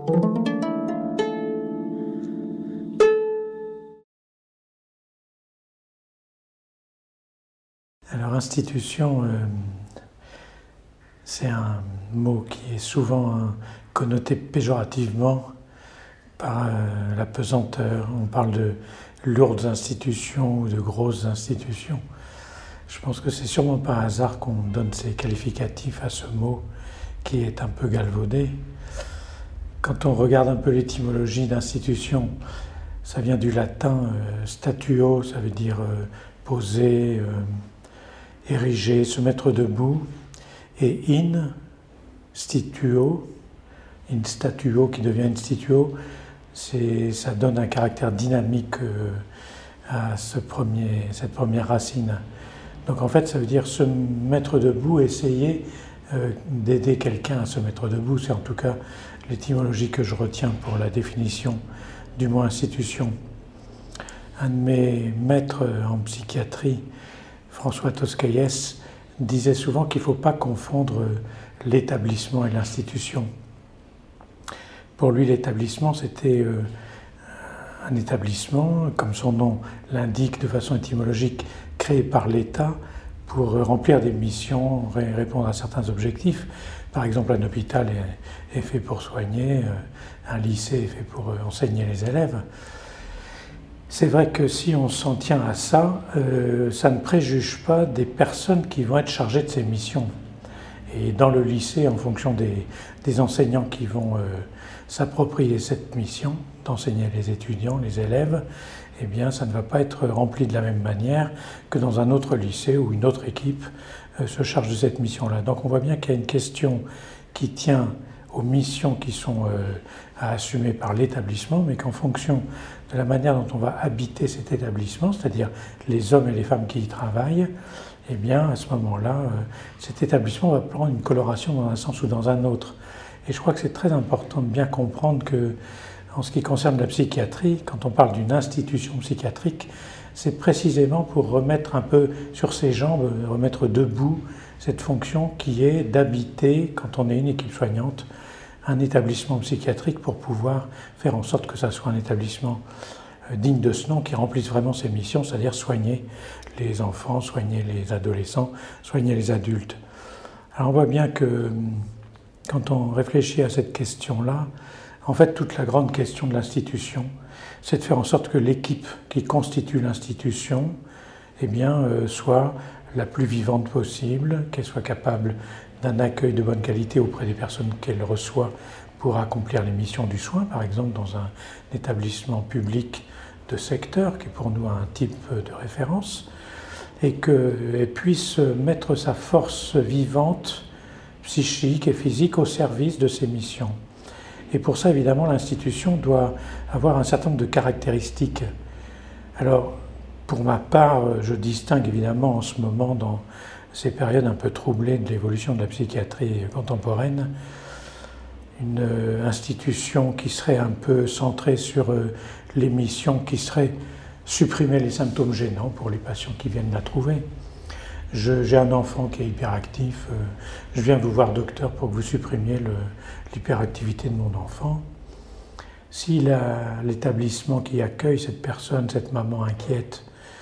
Alors, institution, c'est un mot qui est souvent connoté péjorativement par la pesanteur. On parle de lourdes institutions ou de grosses institutions. Je pense que c'est sûrement par hasard qu'on donne ces qualificatifs à ce mot qui est un peu galvaudé. Quand on regarde un peu l'étymologie d'institution, ça vient du latin statuo, ça veut dire poser, ériger, se mettre debout, et in statuo qui devient instituo, ça donne un caractère dynamique à cette première racine. Donc en fait, ça veut dire se mettre debout, essayer d'aider quelqu'un à se mettre debout. C'est en tout cas l'étymologie que je retiens pour la définition du mot institution. Un de mes maîtres en psychiatrie, François Toscaïès, disait souvent qu'il ne faut pas confondre l'établissement et l'institution. Pour lui, l'établissement, c'était un établissement, comme son nom l'indique de façon étymologique, créé par l'État pour remplir des missions, répondre à certains objectifs. Par exemple, un hôpital est fait pour soigner, un lycée est fait pour enseigner les élèves. C'est vrai que si on s'en tient à ça, ça ne préjuge pas des personnes qui vont être chargées de ces missions. Et dans le lycée, en fonction des enseignants qui vont s'approprier cette mission, d'enseigner les étudiants, les élèves, eh bien ça ne va pas être rempli de la même manière que dans un autre lycée où une autre équipe se charge de cette mission-là. Donc on voit bien qu'il y a une question qui tient aux missions qui sont à assumer par l'établissement, mais qu'en fonction de la manière dont on va habiter cet établissement, c'est-à-dire les hommes et les femmes qui y travaillent, eh bien à ce moment-là, cet établissement va prendre une coloration dans un sens ou dans un autre. Et je crois que c'est très important de bien comprendre que, en ce qui concerne la psychiatrie, quand on parle d'une institution psychiatrique, c'est précisément pour remettre un peu sur ses jambes, remettre debout cette fonction qui est d'habiter, quand on est une équipe soignante, un établissement psychiatrique pour pouvoir faire en sorte que ça soit un établissement digne de ce nom, qui remplisse vraiment ses missions, c'est-à-dire soigner les enfants, soigner les adolescents, soigner les adultes. Alors on voit bien que quand on réfléchit à cette question-là, en fait toute la grande question de l'institution, c'est de faire en sorte que l'équipe qui constitue l'institution eh bien, soit la plus vivante possible, qu'elle soit capable d'un accueil de bonne qualité auprès des personnes qu'elle reçoit pour accomplir les missions du soin, par exemple dans un établissement public de secteur, qui est pour nous un type de référence, et qu'elle puisse mettre sa force vivante, psychique et physique au service de ces missions. Et pour ça, évidemment, l'institution doit avoir un certain nombre de caractéristiques. Alors, pour ma part, je distingue évidemment en ce moment, dans ces périodes un peu troublées de l'évolution de la psychiatrie contemporaine, une institution qui serait un peu centrée sur les missions qui seraient supprimer les symptômes gênants pour les patients qui viennent la trouver. J'ai un enfant qui est hyperactif, je viens vous voir docteur pour que vous supprimiez l'hyperactivité de mon enfant. Si l'établissement qui accueille cette personne, cette maman inquiète,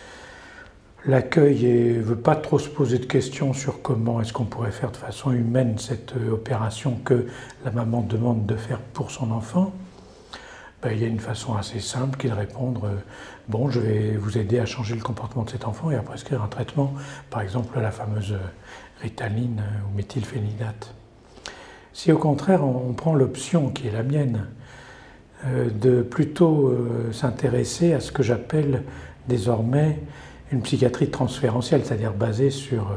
l'accueil et ne veut pas trop se poser de questions sur comment est-ce qu'on pourrait faire de façon humaine cette opération que la maman demande de faire pour son enfant, ben, il y a une façon assez simple qui est de répondre bon, je vais vous aider à changer le comportement de cet enfant et à prescrire un traitement, par exemple la fameuse Ritaline ou méthylphénidate. Si au contraire on prend l'option qui est la mienne, de plutôt s'intéresser à ce que j'appelle désormais une psychiatrie transférentielle, c'est-à-dire basée sur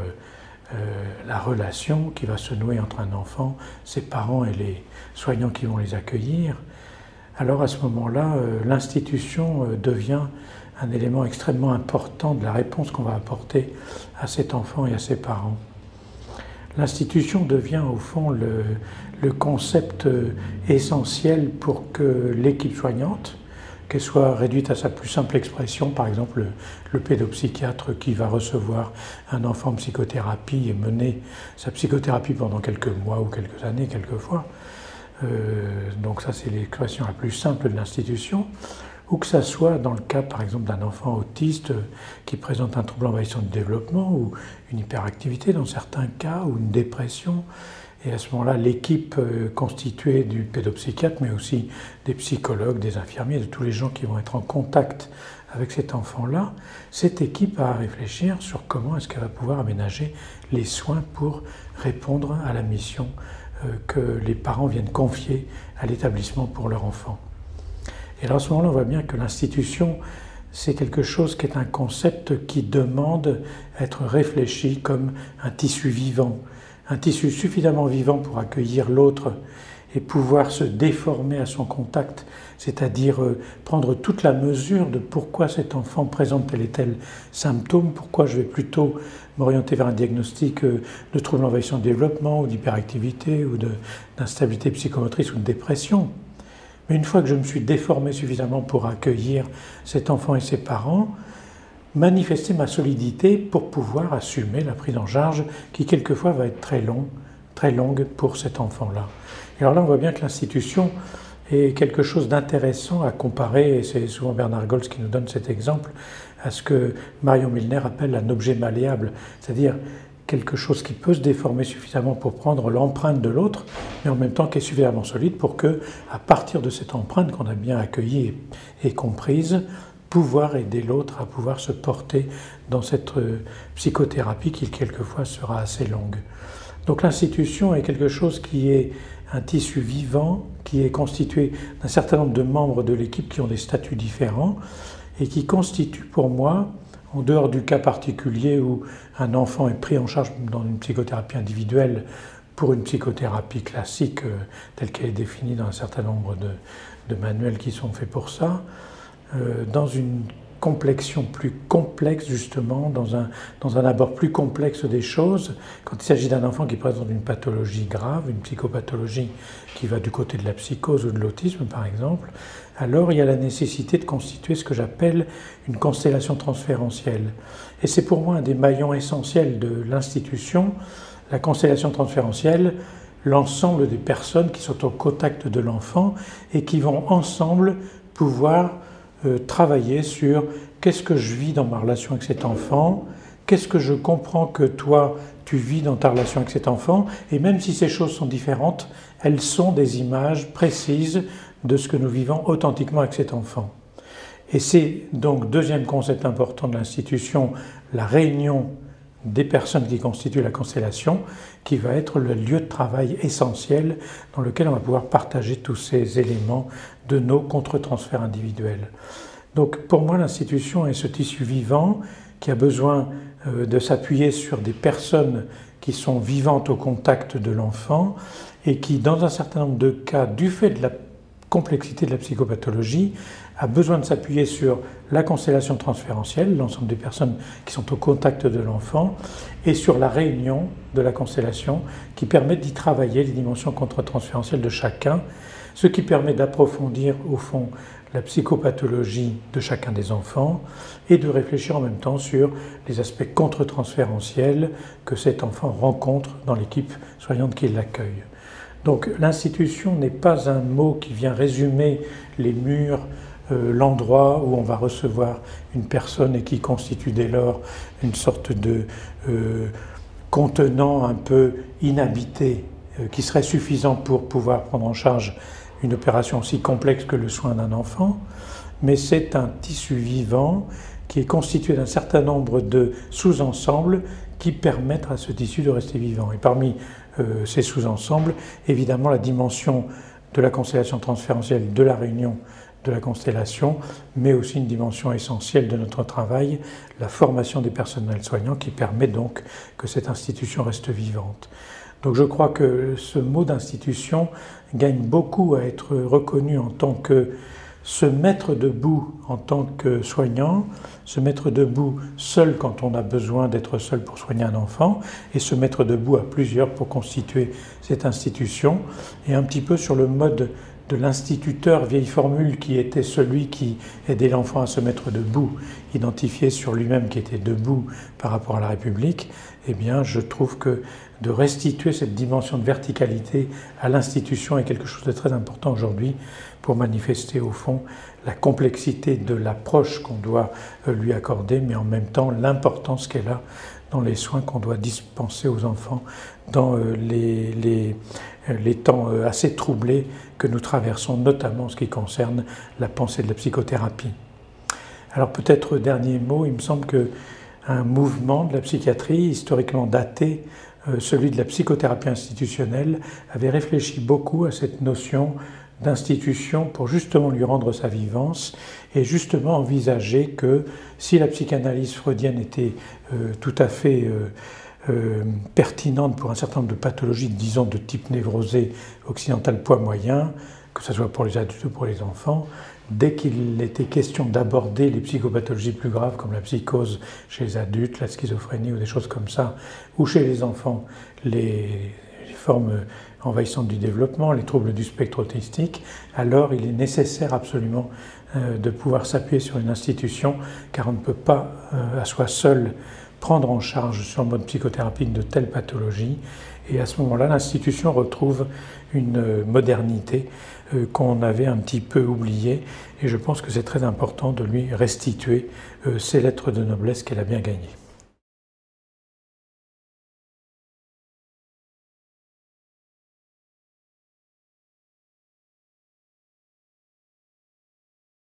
la relation qui va se nouer entre un enfant, ses parents et les soignants qui vont les accueillir, alors à ce moment-là, l'institution devient un élément extrêmement important de la réponse qu'on va apporter à cet enfant et à ses parents. L'institution devient au fond le concept essentiel pour que l'équipe soignante, qu'elle soit réduite à sa plus simple expression, par exemple le pédopsychiatre qui va recevoir un enfant en psychothérapie et mener sa psychothérapie pendant quelques mois ou quelques années, quelquefois, donc ça c'est l'expression la plus simple de l'institution, ou que ça soit dans le cas par exemple d'un enfant autiste qui présente un trouble envahissant du développement ou une hyperactivité dans certains cas, ou une dépression. Et à ce moment-là, l'équipe constituée du pédopsychiatre, mais aussi des psychologues, des infirmiers, de tous les gens qui vont être en contact avec cet enfant-là, cette équipe va réfléchir sur comment est-ce qu'elle va pouvoir aménager les soins pour répondre à la mission que les parents viennent confier à l'établissement pour leur enfant. Et alors à ce moment-là, on voit bien que l'institution, c'est quelque chose qui est un concept qui demande à être réfléchi comme un tissu vivant, un tissu suffisamment vivant pour accueillir l'autre et pouvoir se déformer à son contact, c'est-à-dire prendre toute la mesure de pourquoi cet enfant présente tel et tel symptôme, pourquoi je vais plutôt m'orienter vers un diagnostic de trouble envahissant du développement ou d'hyperactivité ou d'instabilité psychomotrice ou de dépression. Mais une fois que je me suis déformé suffisamment pour accueillir cet enfant et ses parents, manifester ma solidité pour pouvoir assumer la prise en charge qui quelquefois va être très longue pour cet enfant-là. Et alors là, on voit bien que l'institution est quelque chose d'intéressant à comparer, et c'est souvent Bernard Goltz qui nous donne cet exemple, à ce que Marion Milner appelle un objet malléable, c'est-à-dire quelque chose qui peut se déformer suffisamment pour prendre l'empreinte de l'autre, mais en même temps qui est suffisamment solide pour que, à partir de cette empreinte qu'on a bien accueillie et comprise, pouvoir aider l'autre à pouvoir se porter dans cette psychothérapie qui quelquefois sera assez longue. Donc l'institution est quelque chose qui est un tissu vivant, qui est constitué d'un certain nombre de membres de l'équipe qui ont des statuts différents et qui constitue pour moi, en dehors du cas particulier où un enfant est pris en charge dans une psychothérapie individuelle pour une psychothérapie classique telle qu'elle est définie dans un certain nombre de manuels qui sont faits pour ça, dans une complexion plus complexe justement, dans un abord plus complexe des choses, quand il s'agit d'un enfant qui présente une pathologie grave, une psychopathologie qui va du côté de la psychose ou de l'autisme par exemple, alors il y a la nécessité de constituer ce que j'appelle une constellation transférentielle. Et c'est pour moi un des maillons essentiels de l'institution, la constellation transférentielle, l'ensemble des personnes qui sont au contact de l'enfant et qui vont ensemble pouvoir travailler sur qu'est-ce que je vis dans ma relation avec cet enfant, qu'est-ce que je comprends que toi tu vis dans ta relation avec cet enfant, et même si ces choses sont différentes, elles sont des images précises de ce que nous vivons authentiquement avec cet enfant. Et c'est donc, deuxième concept important de l'institution, la réunion des personnes qui constituent la constellation, qui va être le lieu de travail essentiel dans lequel on va pouvoir partager tous ces éléments de nos contre-transferts individuels. Donc pour moi, l'institution est ce tissu vivant qui a besoin de s'appuyer sur des personnes qui sont vivantes au contact de l'enfant et qui, dans un certain nombre de cas, du fait de la complexité de la psychopathologie, a besoin de s'appuyer sur la constellation transférentielle, l'ensemble des personnes qui sont au contact de l'enfant, et sur la réunion de la constellation qui permet d'y travailler les dimensions contre-transférentielles de chacun, ce qui permet d'approfondir au fond la psychopathologie de chacun des enfants et de réfléchir en même temps sur les aspects contre-transférentiels que cet enfant rencontre dans l'équipe soignante qui l'accueille. Donc l'institution n'est pas un mot qui vient résumer les murs, l'endroit où on va recevoir une personne et qui constitue dès lors une sorte de contenant un peu inhabité qui serait suffisant pour pouvoir prendre en charge une opération aussi complexe que le soin d'un enfant, mais c'est un tissu vivant qui est constitué d'un certain nombre de sous-ensembles qui permettent à ce tissu de rester vivant. Et parmi ces sous-ensembles, évidemment la dimension de la constellation transférentielle, de la réunion de la constellation, mais aussi une dimension essentielle de notre travail, la formation des personnels soignants qui permet donc que cette institution reste vivante. Donc je crois que ce mot d'institution gagne beaucoup à être reconnu en tant que se mettre debout en tant que soignant, se mettre debout seul quand on a besoin d'être seul pour soigner un enfant, et se mettre debout à plusieurs pour constituer cette institution, et un petit peu sur le mode de l'instituteur, vieille formule qui était celui qui aidait l'enfant à se mettre debout, identifié sur lui-même qui était debout par rapport à la République, eh bien je trouve que de restituer cette dimension de verticalité à l'institution est quelque chose de très important aujourd'hui pour manifester au fond la complexité de l'approche qu'on doit lui accorder, mais en même temps l'importance qu'elle a dans les soins qu'on doit dispenser aux enfants dans les temps assez troublés que nous traversons, notamment en ce qui concerne la pensée de la psychothérapie. Alors peut-être dernier mot, il me semble qu'un mouvement de la psychiatrie historiquement daté, celui de la psychothérapie institutionnelle, avait réfléchi beaucoup à cette notion d'institution pour justement lui rendre sa vivance et justement envisager que si la psychanalyse freudienne était tout à fait pertinente pour un certain nombre de pathologies, disons de type névrosé occidental poids moyen, que ce soit pour les adultes ou pour les enfants, dès qu'il était question d'aborder les psychopathologies plus graves comme la psychose chez les adultes, la schizophrénie ou des choses comme ça, ou chez les enfants, les formes envahissantes du développement, les troubles du spectre autistique, alors il est nécessaire absolument de pouvoir s'appuyer sur une institution, car on ne peut pas à soi seul prendre en charge sur le mode psychothérapie de telles pathologies. Et à ce moment-là, l'institution retrouve une modernité qu'on avait un petit peu oubliée. Et je pense que c'est très important de lui restituer ces lettres de noblesse qu'elle a bien gagnées.